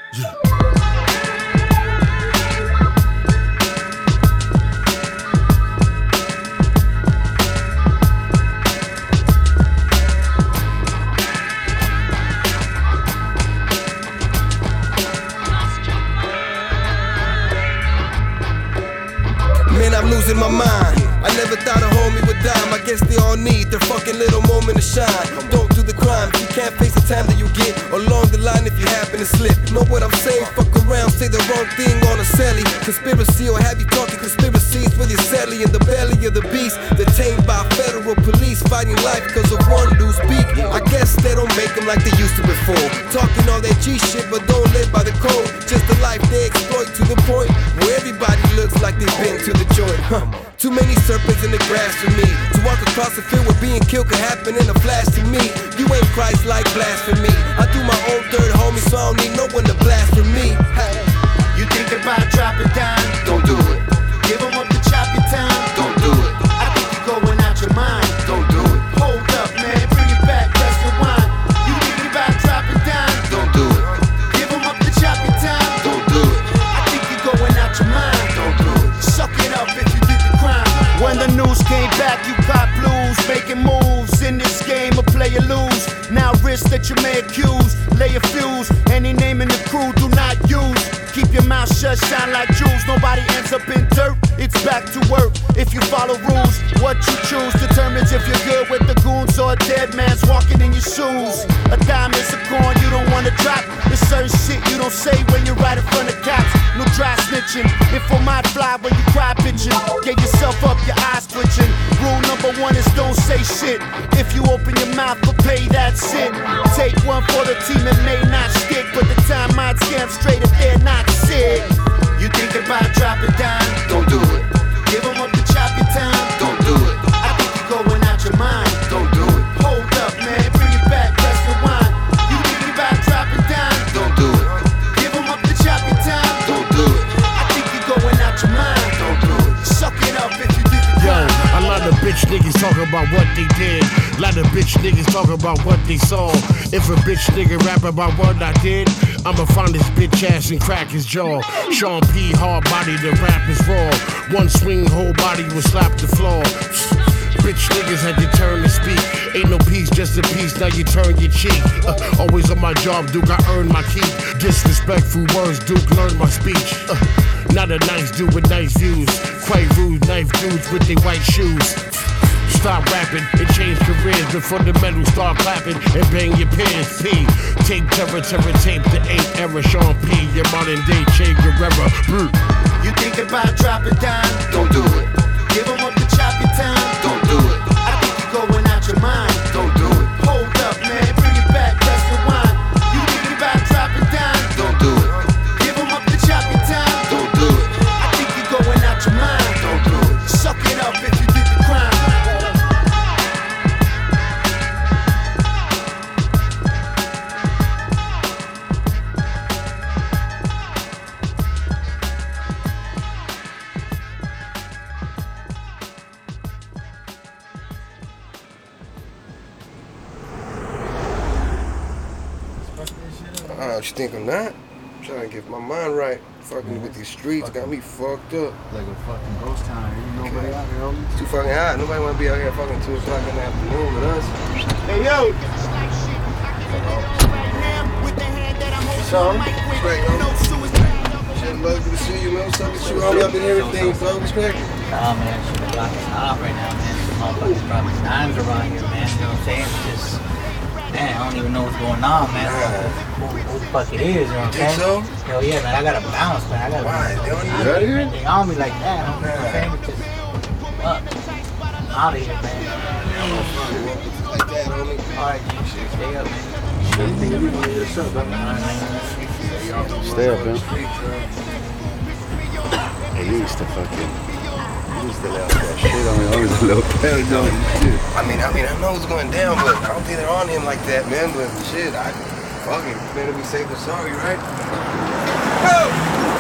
Yeah. Man, I'm losing my mind. I never thought a homie would dime. I guess they all need their fucking little moment to shine. Don't do the crime if you can't face the time that you get. Along the line if you happen to slip. Know what I'm saying? Fuck around, say the wrong thing on a celly. Conspiracy or have you talking conspiracies with your celly in the belly of the beast. Detained by federal police, fighting life cause of one loose beat. I guess they don't make them like they used to before. Talking all that G shit but don't live by the code. Just the life they exploit to the point where everybody looks like they've been to the joint. Too many serpents in the grass for me. To walk across the field where being killed could happen in a flash to me. You ain't Christ like blasphemy. I do my own third homie, so I don't need no one to blaspheme. You think about dropping down? Don't do it. Give 'em up to chop your time? Don't do it. I think you're going out your mind? Don't do it. Hold up, man, bring it back, press the wine. You think about dropping down? Don't do it. Give 'em up to chop your time? Don't do it. I think you're going out your mind? Don't do it. Suck it up if you did the crime. When the news came back, you got blues, making moves in this game, a play or lose. Now risk that you may accuse, lay a fuse. Any name in the crew, do not use. Keep your mouth shut, shine like jewels. Nobody ends up in dirt, it's back to work. If you follow rules, what you choose determines if you're good with the goons or a dead man's walking in your shoes. A dime is a coin you don't wanna drop. There's certain shit you don't say when you're right in front of cops. No dry snitching, info might fly when you cry bitching. Get yourself up, your eyes twitching. Rule number one is don't say shit. If you open your mouth for pay, that's it. Take one for the team, it may not stick, but the time might scam straight if they're not sick. You think about dropping down? Don't do it. Give 'em up to chop your time? Don't do it. I think you're going out your mind? Don't do it. Hold up, man, bring it back, press the wine. You think about dropping down? Don't do it. Give 'em up to chop your time? Don't do it. I think you're going out your mind? Don't do it. Suck it up if you did the crime. A lot of bitch niggas talk about what they did. A lot of bitch niggas talk about what they saw. If a bitch nigga rap about what I did, I'ma find his bitch ass and crack his jaw. Sean P. hard body, the rap is raw. One swing, whole body will slap the floor. Bitch niggas had to turn to speak. Ain't no peace, just a piece, now you turn your cheek. Always on my job, Duke, I earn my keep. Disrespectful words, Duke, learn my speech. Not a nice dude with nice views. Quite rude, knife dudes with their white shoes. Stop rapping and change careers before the metal start clapping and bang your peers. P. Tape terror, tape the 8th era. Sean P. Your modern day Che Guevara. You think about dropping down? Don't do it. Give 'em up to chop your time? Don't do it. I think you're going out your mind? Don't do it. Hold up, man, bring it back, press the wine. You think about dropping down? Don't do it. Give 'em up to chop your time? Don't do it. I think you're going out your mind? Don't do it. Suck it up if you did the crime. What you think I'm not? I'm trying to get my mind right. Fucking with these streets got me fucked up. Like a fucking ghost town. Ain't nobody out here, homie. It's too fucking hot. Nobody wanna be out here fucking 2 o'clock in the afternoon with us. Hey, yo! So, respect, homie. Shit, love to see you, man. What's up with you? Homie, I've been hearing things, bro. Respect. Nah, man, shit, the block is hot right now, man. Some motherfuckers dropping dimes around here, man. You know what I'm saying? It's just, man, I don't even know what's going on, man. Who the fuck it is, you know what I'm saying? So? Hell yeah, man, I gotta bounce, man. I gotta Why? They don't need I you don't anything on me like that, you know what I'm saying? It's just, I'm out of here, man. Like that, homie. Alright, G, stay up, man. Stay up, man. Hey, you used to fucking... You used to lay out that shit on me. Always a little pound on shit. I mean, I know what's going down, but I don't think they're on him like that, man. But shit, I fucking better be safe than sorry, right? Go!